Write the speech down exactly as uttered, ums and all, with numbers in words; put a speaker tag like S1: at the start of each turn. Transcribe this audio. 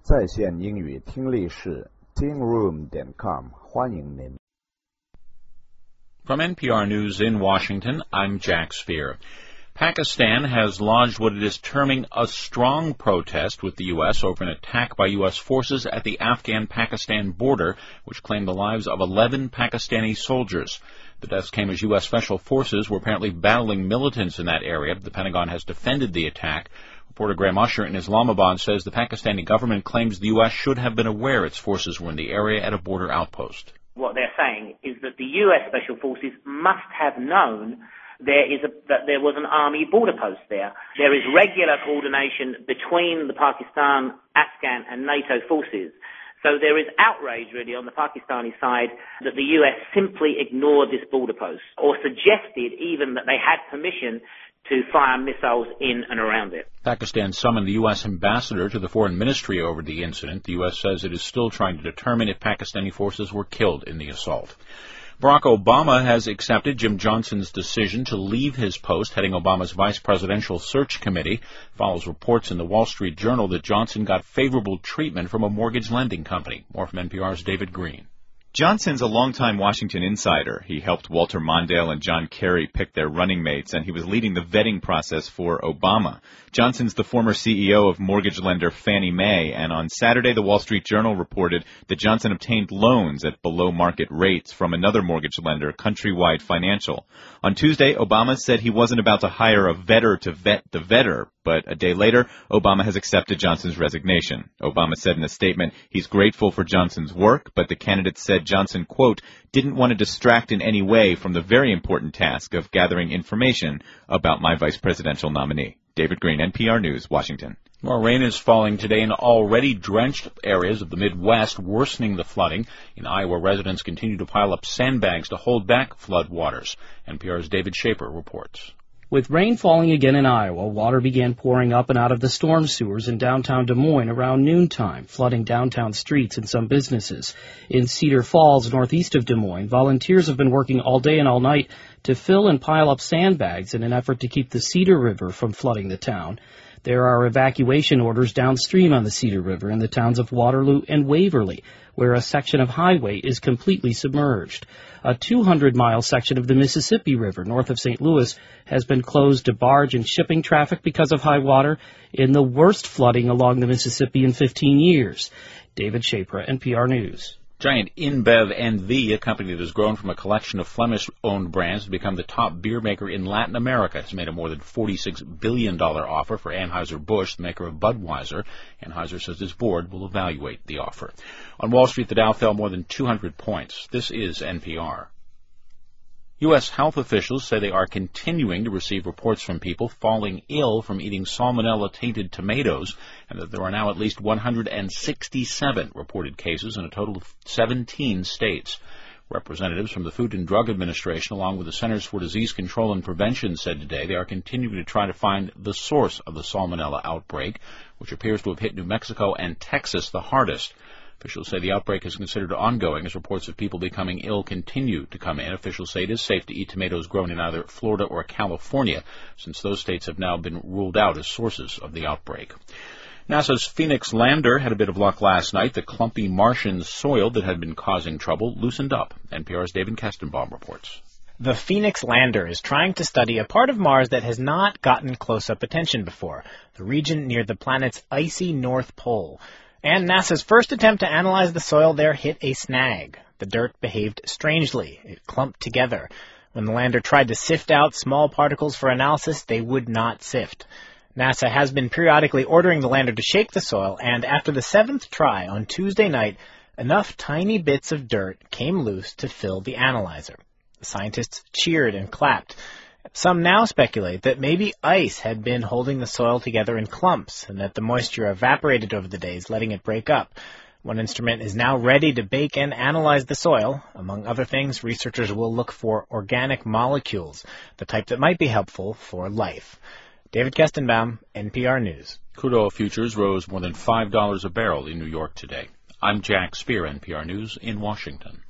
S1: 在线英语听力室 ting room dot com 欢迎您。
S2: From N P R News in Washington, I'm Jack Speer. Pakistan has lodged what it is terming a strong protest with the U S over an attack by U S forces at the Afghan-Pakistan border, which claimed the lives of eleven Pakistani soldiers. The deaths came as U S special forces were apparently battling militants in that area. The Pentagon has defended the attack. Reporter Graham Usher in Islamabad says the Pakistani government claims the U S should have been aware its forces were in the area at a border outpost.
S3: What they're saying is that the U S special forces must have known there is a, that there was an army border post there. There is regular coordination between the Pakistan, Afghan and NATO forces. So there is outrage really on the Pakistani side that the U S simply ignored this border post or suggested even that they had permission to fire missiles in and around it.
S2: Pakistan summoned the U S ambassador to the foreign ministry over the incident. The U S says it is still trying to determine if Pakistani forces were killed in the assault. Barack Obama has accepted Jim Johnson's decision to leave his post heading Obama's vice presidential search committee. Follows reports in the Wall Street Journal that Johnson got favorable treatment from a mortgage lending company. More from N P R's David Green.
S4: Johnson's a longtime Washington insider. He helped Walter Mondale and John Kerry pick their running mates, and he was leading the vetting process for Obama. Johnson's the former C E O of mortgage lender Fannie Mae, and on Saturday the Wall Street Journal reported that Johnson obtained loans at below-market rates from another mortgage lender, Countrywide Financial. On Tuesday, Obama said he wasn't about to hire a vetter to vet the vetter, but a day later, Obama has accepted Johnson's resignation. Obama said in a statement he's grateful for Johnson's work, but the candidate said Johnson, quote, didn't want to distract in any way from the very important task of gathering information about my vice presidential nominee. David Green, N P R News, Washington.
S2: More rain is falling today in already drenched areas of the Midwest, worsening the flooding. In Iowa, residents continue to pile up sandbags to hold back flood waters. N P R's David Shaper reports.
S5: With rain falling again in Iowa, water began pouring up and out of the storm sewers in downtown Des Moines around noontime, flooding downtown streets and some businesses. In Cedar Falls, northeast of Des Moines, volunteers have been working all day and all night to fill and pile up sandbags in an effort to keep the Cedar River from flooding the town. There are evacuation orders downstream on the Cedar River in the towns of Waterloo and Waverly, where a section of highway is completely submerged. A two hundred mile section of the Mississippi River north of Saint Louis has been closed to barge and shipping traffic because of high water in the worst flooding along the Mississippi in fifteen years. David Shaper, N P R News.
S2: Giant InBev N V, a company that has grown from a collection of Flemish-owned brands to become the top beer maker in Latin America, has made a more than forty-six billion dollars offer for Anheuser-Busch, the maker of Budweiser. Anheuser says its board will evaluate the offer. On Wall Street, the Dow fell more than two hundred points. This is N P R. U S health officials say they are continuing to receive reports from people falling ill from eating salmonella-tainted tomatoes, and that there are now at least one hundred sixty-seven reported cases in a total of seventeen states. Representatives from the Food and Drug Administration, along with the Centers for Disease Control and Prevention, said today they are continuing to try to find the source of the salmonella outbreak, which appears to have hit New Mexico and Texas the hardest. Officials say the outbreak is considered ongoing as reports of people becoming ill continue to come in. Officials say it is safe to eat tomatoes grown in either Florida or California, since those states have now been ruled out as sources of the outbreak. NASA's Phoenix lander had a bit of luck last night. The clumpy Martian soil that had been causing trouble loosened up. N P R's David Kestenbaum reports.
S6: The Phoenix lander is trying to study a part of Mars that has not gotten close-up attention before, the region near the planet's icy North Pole. And NASA's first attempt to analyze the soil there hit a snag. The dirt behaved strangely. It clumped together. When the lander tried to sift out small particles for analysis, they would not sift. NASA has been periodically ordering the lander to shake the soil, and after the seventh try on Tuesday night, enough tiny bits of dirt came loose to fill the analyzer. The scientists cheered and clapped. Some now speculate that maybe ice had been holding the soil together in clumps and that the moisture evaporated over the days, letting it break up. One instrument is now ready to bake and analyze the soil. Among other things, researchers will look for organic molecules, the type that might be helpful for life. David Kestenbaum, N P R News.
S2: Crude oil futures rose more than five dollars a barrel in New York today. I'm Jack Speer, N P R News in Washington.